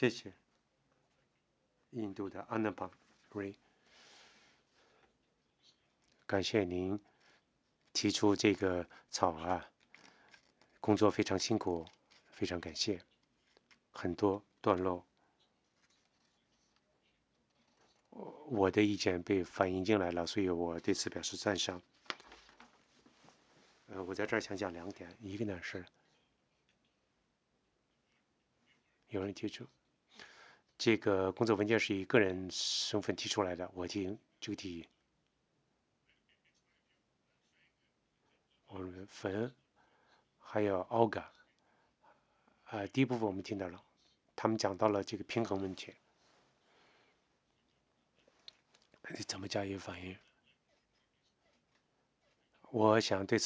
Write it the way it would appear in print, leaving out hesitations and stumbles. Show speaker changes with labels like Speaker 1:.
Speaker 1: 谢谢印度的 Anupam Ray， 感谢您提出这个草案，工作非常辛苦，非常感谢。很多段落，我的意见被反映进来了，所以我对此表示赞赏。我在这儿想讲2点，一个呢是有人提出这个工作文件是以个人身份提出来的，我提这个提议。我们冯还有 Olga，第一部分我们听到了，他们讲到了这个平衡问题，怎么加以反应？我想对此